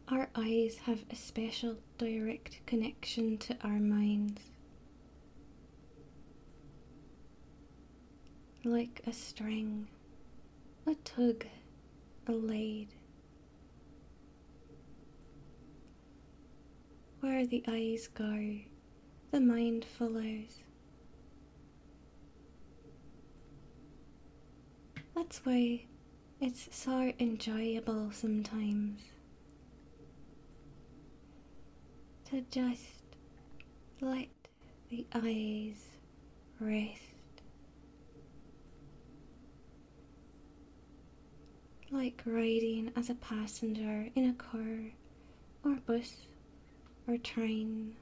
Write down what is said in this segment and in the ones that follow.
Our eyes have a special direct connection to our minds. Like a string, a tug, a lead. Where the eyes go, the mind follows. That's why it's so enjoyable sometimes to just let the eyes rest. Like riding as a passenger in a car or bus or train.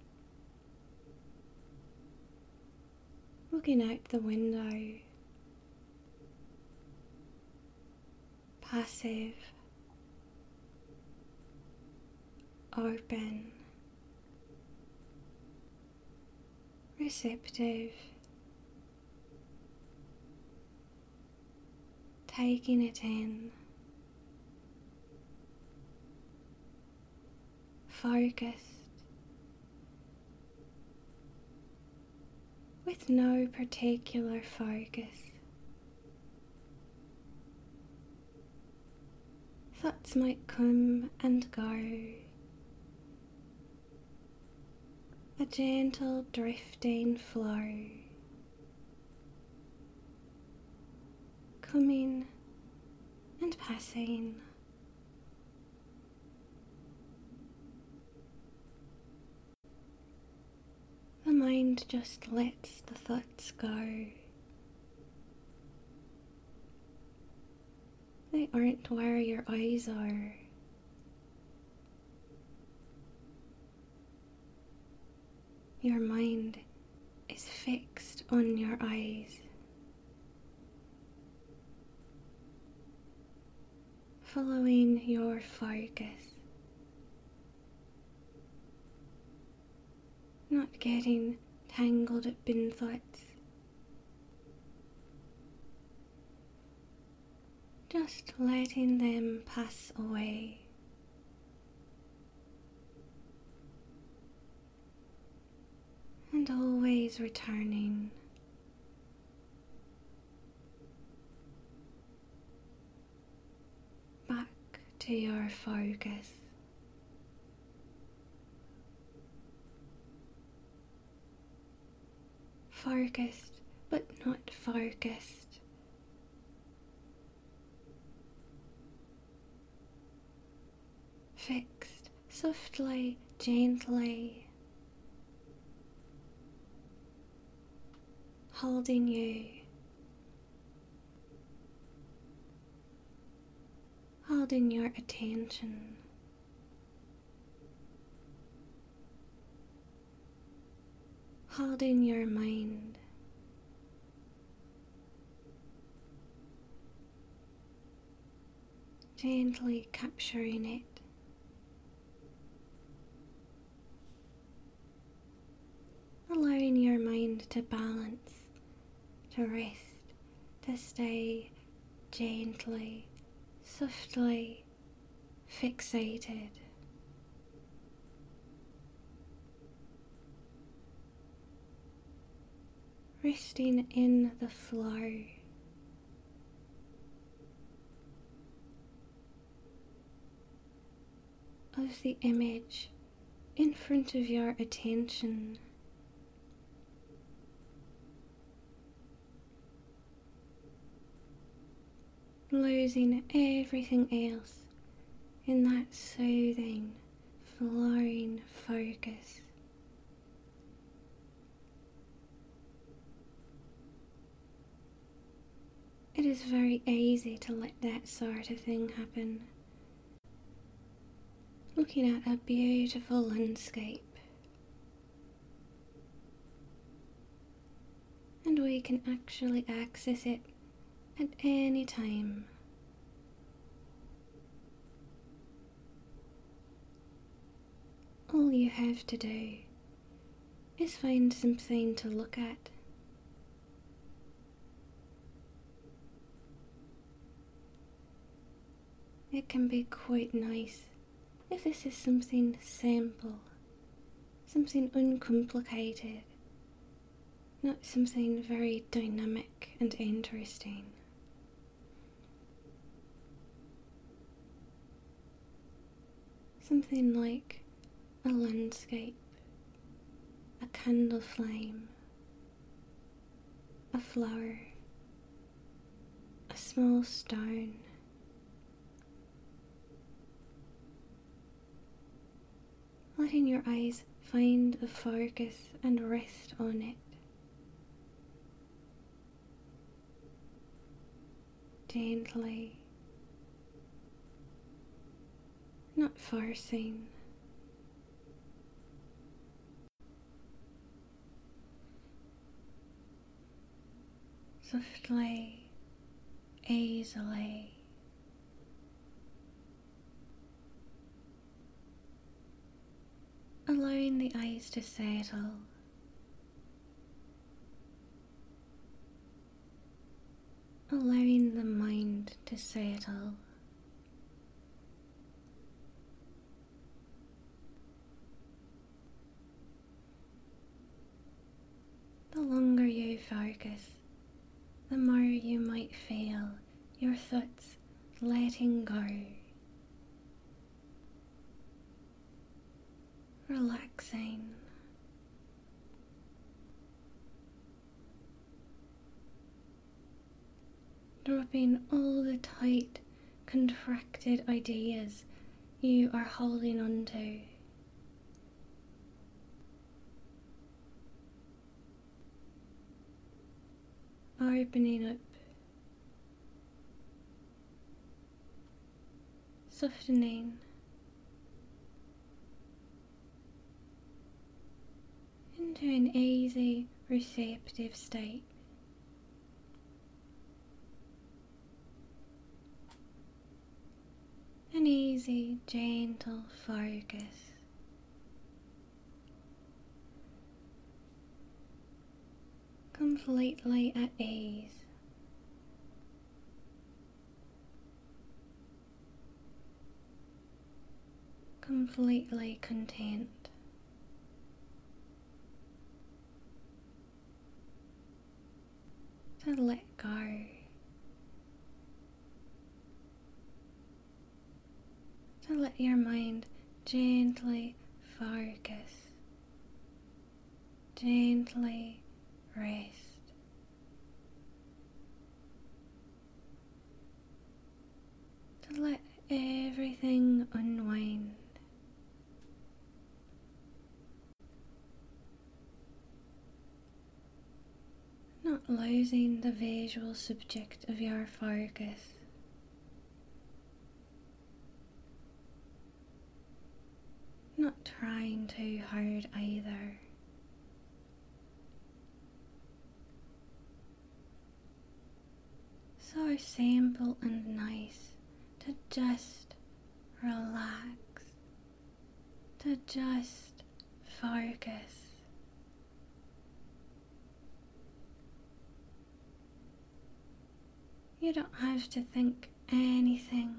Looking out the window. Passive. Open. Receptive. Taking it in. Focused. With no particular focus. Thoughts might come and go. A gentle drifting flow. Coming and passing. The mind just lets the thoughts go. They aren't where your eyes are. Your mind is fixed on your eyes. Following your focus. Not getting tangled up in thoughts. Just letting them pass away. And always returning. Back to your focus. Focused, but not focused. Fixed, softly, gently. Holding you. Holding your attention. Holding your mind. Gently capturing it. Allowing your mind to balance, to rest, to stay gently, softly fixated. Resting in the flow. Of the image in front of your attention. Losing everything else in that soothing, flowing focus. It is very easy to let that sort of thing happen. Looking at a beautiful landscape. And we can actually access it at any time. All you have to do is find something to look at. It can be quite nice if this is something simple, something uncomplicated, not something very dynamic and interesting. Something like a landscape, a candle flame, a flower, a small stone. Letting your eyes find a focus and rest on it. Gently, not forcing. Softly, easily. Allowing the eyes to settle. Allowing the mind to settle. The longer you focus, the more you might feel your thoughts letting go, relaxing. Dropping all the tight, contracted ideas you are holding on to. Opening up, softening, into an easy, receptive state. An easy, gentle focus. Completely at ease. Completely content. To let go. To let your mind gently focus. Gently rest. To let everything unwind. Not losing the visual subject of your focus. Not trying too hard either. So simple and nice to just relax, to just focus. You don't have to think anything.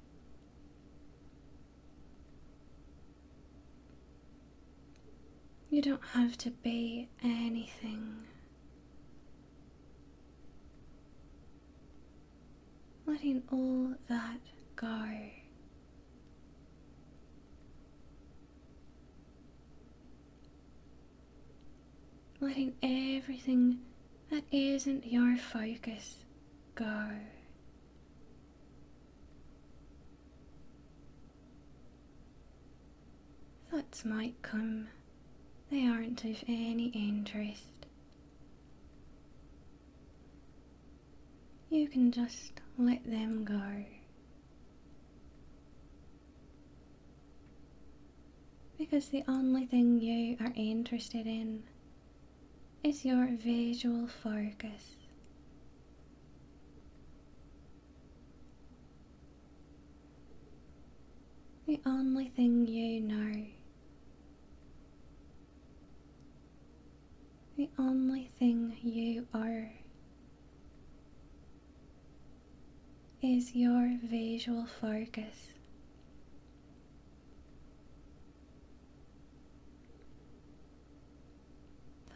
You don't have to be anything. Letting all that go. Letting everything that isn't your focus go. Thoughts might come, they aren't of any interest. You can just let them go. Because the only thing you are interested in is your visual focus. The only thing you know. The only thing you are is your visual focus.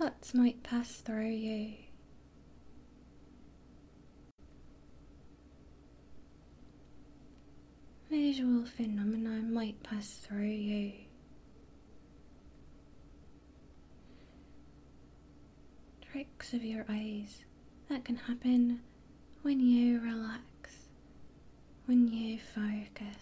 thoughts might pass through you. Visual phenomena might pass through you. Tricks of your eyes that can happen when you relax, when you focus.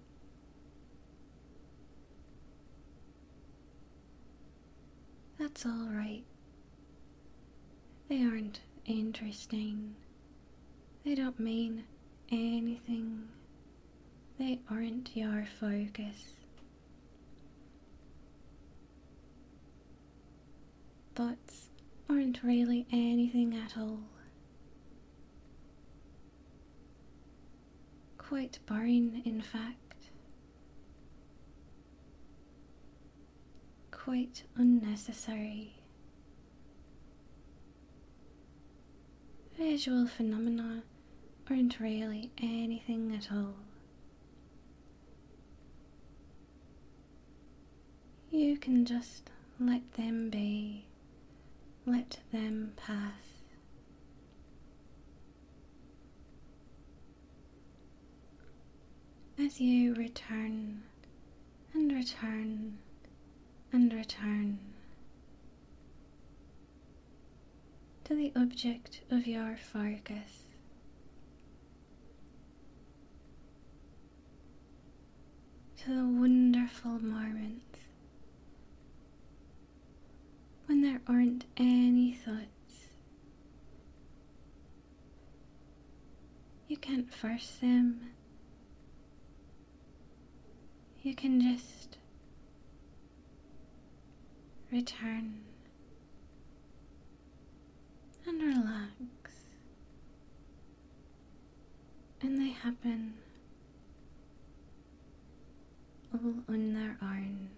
That's all right. They aren't interesting. They don't mean anything. They aren't your focus. Thoughts aren't really anything at all. Quite boring, in fact. Quite unnecessary. Visual phenomena aren't really anything at all. You can just let them be, let them pass. As you return and return and return to the object of your focus, to the wonderful moments when there aren't any thoughts. You can't force them. You can just return and relax, and they happen all on their own.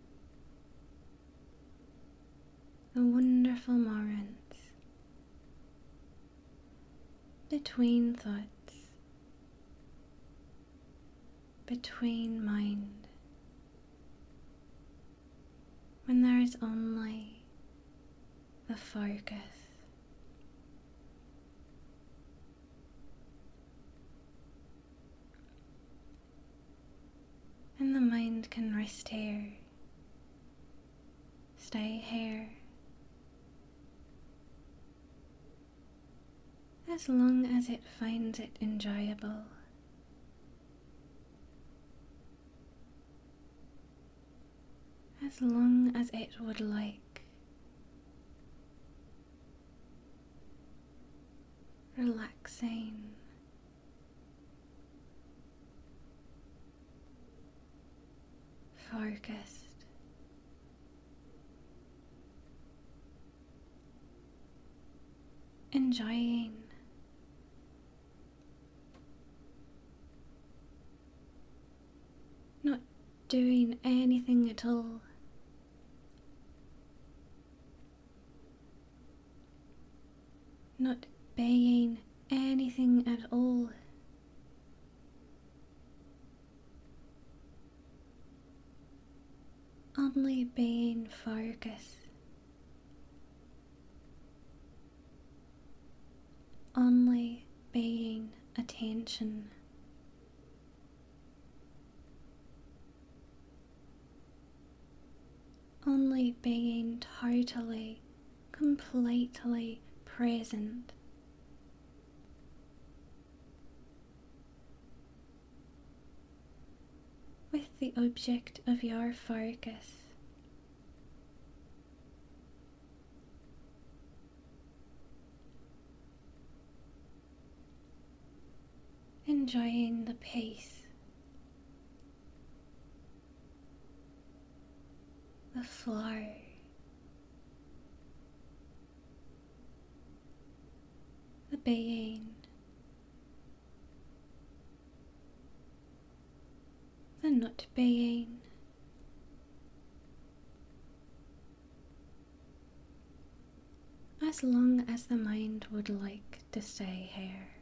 The wonderful moments between thoughts, between mind, when there is only the focus. And the mind can rest here, stay here, as long as it finds it enjoyable. As long as it would like. Relaxing. Focused. Enjoying. Not doing anything at all. Not being anything at all. Only being focus. Only being attention. Only being totally, completely present. With the object of your focus. Enjoying the peace, the flow, the being, the not being, as long as the mind would like to stay here.